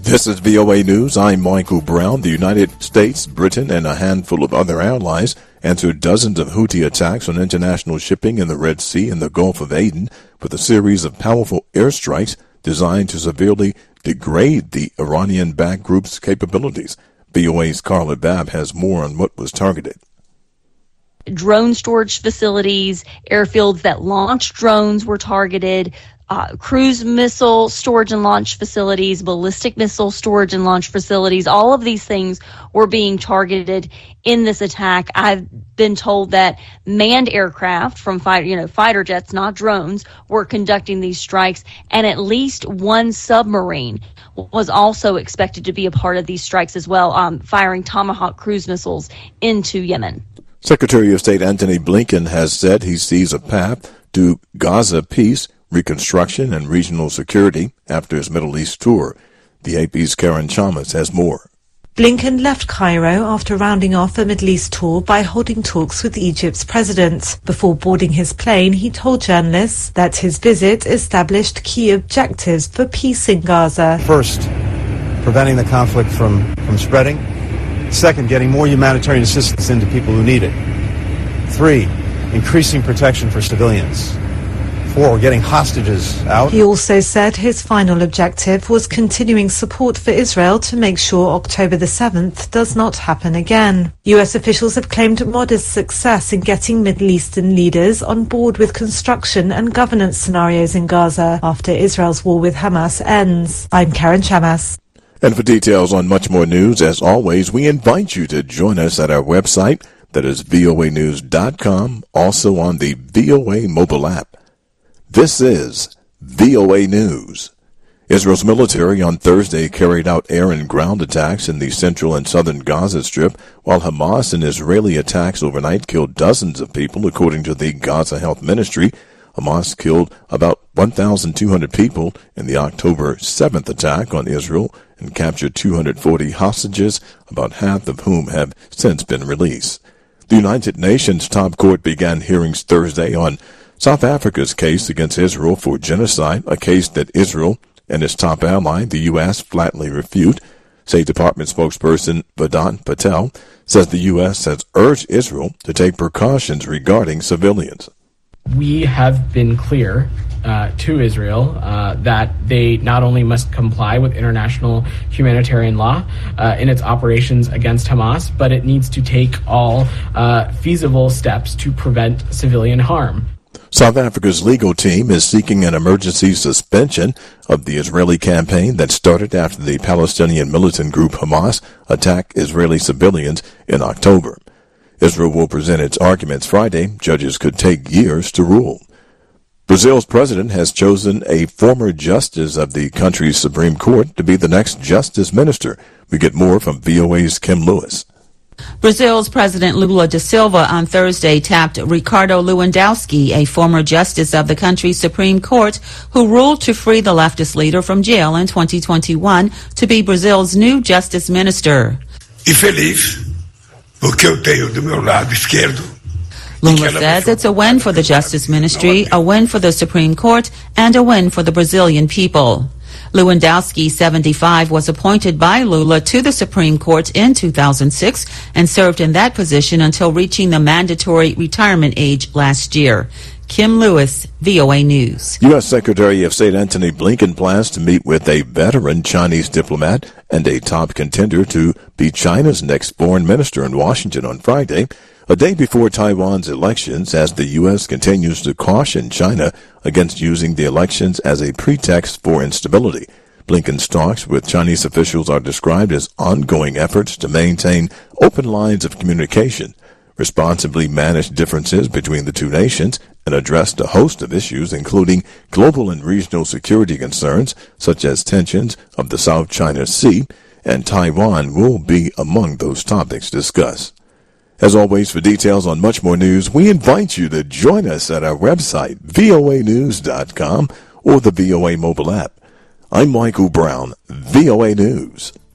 This is VOA News. I'm Michael Brown. The United States, Britain, and a handful of other allies answered dozens of Houthi attacks on international shipping in the Red Sea and the Gulf of Aden with a series of powerful airstrikes designed to severely degrade the Iranian-backed group's capabilities. VOA's Carla Babb has more on what was targeted. Drone storage facilities, airfields that launch drones were targeted, cruise missile storage and launch facilities, ballistic missile storage and launch facilities. All of these things were being targeted in this attack. I've been told that manned aircraft from fighter jets, not drones, were conducting these strikes, and at least one submarine was also expected to be a part of these strikes as well, firing Tomahawk cruise missiles into Yemen. Secretary of State Antony Blinken has said he sees a path to Gaza peace, reconstruction, and regional security after his Middle East tour. The AP's Karen Chalmers has more. Blinken left Cairo after rounding off a Middle East tour by holding talks with Egypt's president. Before boarding his plane, he told journalists that his visit established key objectives for peace in Gaza. First, preventing the conflict from spreading. Second, getting more humanitarian assistance into people who need it. 3, increasing protection for civilians. 4, getting hostages out. He also said his final objective was continuing support for Israel to make sure October the 7th does not happen again. US officials have claimed modest success in getting Middle Eastern leaders on board with construction and governance scenarios in Gaza after Israel's war with Hamas ends. I'm Karen Chamas. And for details on much more news, as always, we invite you to join us at our website, that is voanews.com, also on the VOA mobile app. This is VOA News. Israel's military on Thursday carried out air and ground attacks in the central and southern Gaza Strip, while Hamas and Israeli attacks overnight killed dozens of people, according to the Gaza Health Ministry. Hamas killed about 1,200 people in the October 7th attack on Israel and captured 240 hostages, about half of whom have since been released. The United Nations top court began hearings Thursday on South Africa's case against Israel for genocide, a case that Israel and its top ally, the U.S., flatly refute. State Department spokesperson Vedant Patel says the U.S. has urged Israel to take precautions regarding civilians. We have been clear to Israel that they not only must comply with international humanitarian law in its operations against Hamas, but it needs to take all feasible steps to prevent civilian harm. South Africa's legal team is seeking an emergency suspension of the Israeli campaign that started after the Palestinian militant group Hamas attacked Israeli civilians in October. Israel will present its arguments Friday. Judges could take years to rule. Brazil's president has chosen a former justice of the country's Supreme Court to be the next justice minister. We get more from VOA's Kim Lewis. Brazil's President Lula da Silva on Thursday tapped Ricardo Lewandowski, a former justice of the country's Supreme Court, who ruled to free the leftist leader from jail in 2021, to be Brazil's new justice minister. Lula says it's a win for the Justice Ministry, a win for the Supreme Court, and a win for the Brazilian people. Lewandowski, 75, was appointed by Lula to the Supreme Court in 2006 and served in that position until reaching the mandatory retirement age last year. Kim Lewis, VOA News. U.S. Secretary of State Antony Blinken plans to meet with a veteran Chinese diplomat and a top contender to be China's next foreign minister in Washington on Friday, a day before Taiwan's elections, as the U.S. continues to caution China against using the elections as a pretext for instability. Blinken's talks with Chinese officials are described as ongoing efforts to maintain open lines of communication, responsibly manage differences between the two nations, and address a host of issues, including global and regional security concerns, such as tensions of the South China Sea, and Taiwan will be among those topics discussed. As always, for details on much more news, we invite you to join us at our website, voanews.com, or the VOA mobile app. I'm Michael Brown, VOA News.